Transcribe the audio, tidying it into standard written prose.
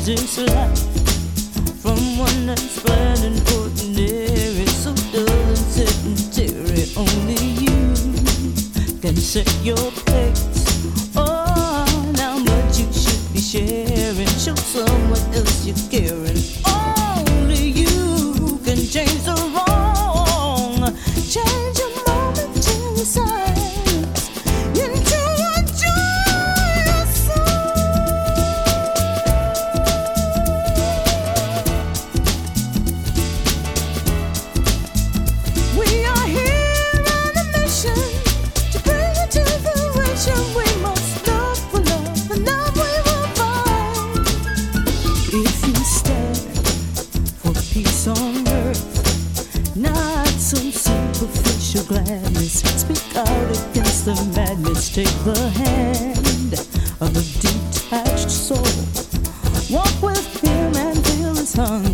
this life from one that's bland and ordinary, so dull and sedentary. Only you can set your pace. Oh, now much you should be sharing. Show someone else you're caring. Only you can change the wrong. Change a momentary silence into a joyous song. We are here on a mission to bring it to fruition. We must love for love, and love we will find. If you stand for peace on earth, not some superficial gladness, speak out against the madness. Take the hand of a detached soul. Walk with him and feel his hunger.